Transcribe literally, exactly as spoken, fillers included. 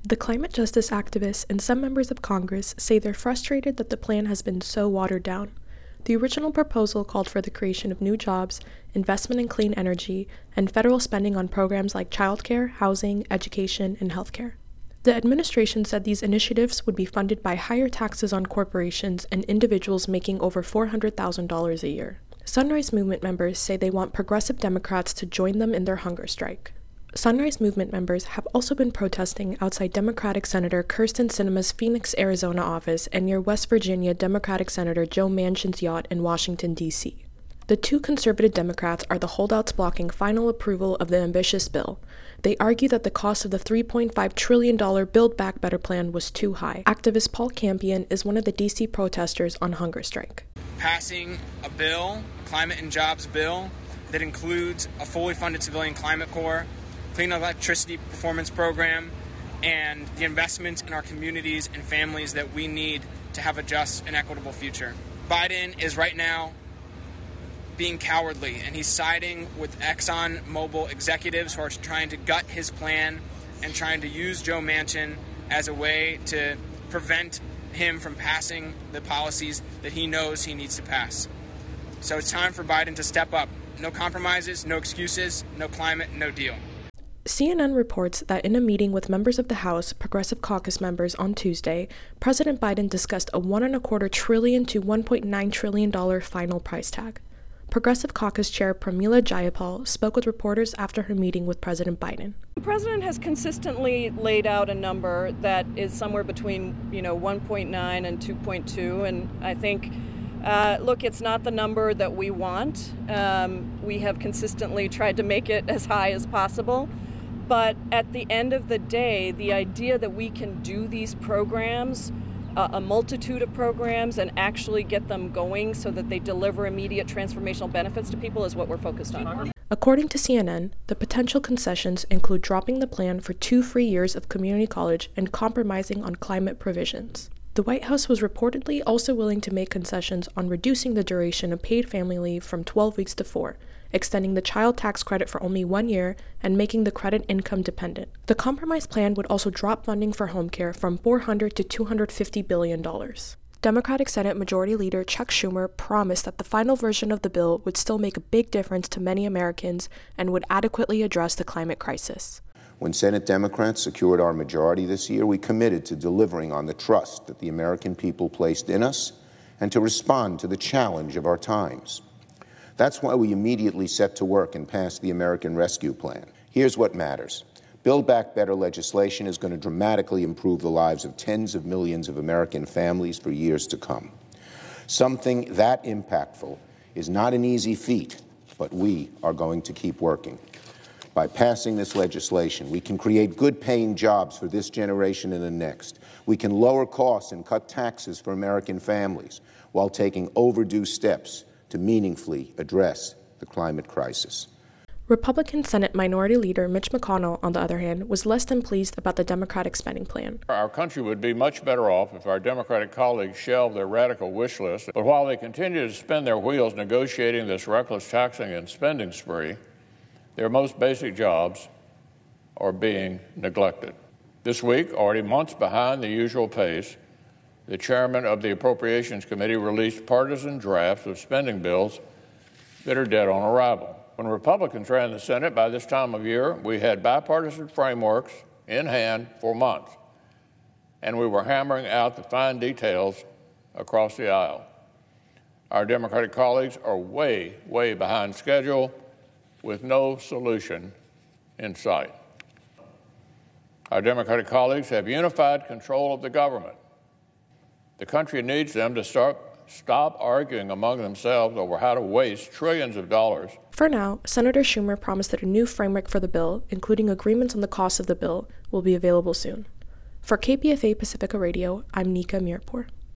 The climate justice activists and some members of Congress say they're frustrated that the plan has been so watered down. The original proposal called for the creation of new jobs, investment in clean energy, and federal spending on programs like childcare, housing, education, and healthcare. The administration said these initiatives would be funded by higher taxes on corporations and individuals making over four hundred thousand dollars a year. Sunrise Movement members say they want progressive Democrats to join them in their hunger strike. Sunrise Movement members have also been protesting outside Democratic Senator Kyrsten Sinema's Phoenix, Arizona office and near West Virginia Democratic Senator Joe Manchin's yacht in Washington, D C The two conservative Democrats are the holdouts blocking final approval of the ambitious bill. They argue that the cost of the three point five trillion dollars Build Back Better plan was too high. Activist Paul Campion is one of the D C protesters on hunger strike. Passing a bill, a climate and jobs bill, that includes a fully funded civilian climate corps, clean electricity performance program, and the investments in our communities and families that we need to have a just and equitable future. Biden is right now being cowardly, and he's siding with Exxon Mobil executives who are trying to gut his plan and trying to use Joe Manchin as a way to prevent him from passing the policies that he knows he needs to pass. So it's time for Biden to step up. No compromises, no excuses, no climate, no deal. C N N reports that in a meeting with members of the House Progressive Caucus members on Tuesday, President Biden discussed a one and a quarter trillion to one point nine trillion dollars final price tag. Progressive Caucus Chair Pramila Jayapal spoke with reporters after her meeting with President Biden. The president has consistently laid out a number that is somewhere between, you know, one point nine and two point two, and I think, uh, look, it's not the number that we want. Um, we have consistently tried to make it as high as possible. But at the end of the day, the idea that we can do these programs, uh, a multitude of programs, and actually get them going so that they deliver immediate transformational benefits to people is what we're focused on. According to C N N, the potential concessions include dropping the plan for two free years of community college and compromising on climate provisions. The White House was reportedly also willing to make concessions on reducing the duration of paid family leave from twelve weeks to four, extending the child tax credit for only one year, and making the credit income dependent. The compromise plan would also drop funding for home care from four hundred to two hundred fifty billion dollars. Democratic Senate Majority Leader Chuck Schumer promised that the final version of the bill would still make a big difference to many Americans and would adequately address the climate crisis. When Senate Democrats secured our majority this year, we committed to delivering on the trust that the American people placed in us and to respond to the challenge of our times. That's why we immediately set to work and passed the American Rescue Plan. Here's what matters. Build Back Better legislation is going to dramatically improve the lives of tens of millions of American families for years to come. Something that impactful is not an easy feat, but we are going to keep working. By passing this legislation, we can create good-paying jobs for this generation and the next. We can lower costs and cut taxes for American families while taking overdue steps to meaningfully address the climate crisis. Republican Senate Minority Leader Mitch McConnell, on the other hand, was less than pleased about the Democratic spending plan. Our country would be much better off if our Democratic colleagues shelved their radical wish list. But while they continue to spin their wheels negotiating this reckless taxing and spending spree, their most basic jobs are being neglected. This week, already months behind the usual pace, the chairman of the Appropriations Committee released partisan drafts of spending bills that are dead on arrival. When Republicans ran the Senate by this time of year, we had bipartisan frameworks in hand for months, and we were hammering out the fine details across the aisle. Our Democratic colleagues are way, way behind schedule with no solution in sight. Our Democratic colleagues have unified control of the government. The country needs them to start, stop arguing among themselves over how to waste trillions of dollars. For now, Senator Schumer promised that a new framework for the bill, including agreements on the cost of the bill, will be available soon. For K P F A Pacifica Radio, I'm Nika Mirpur.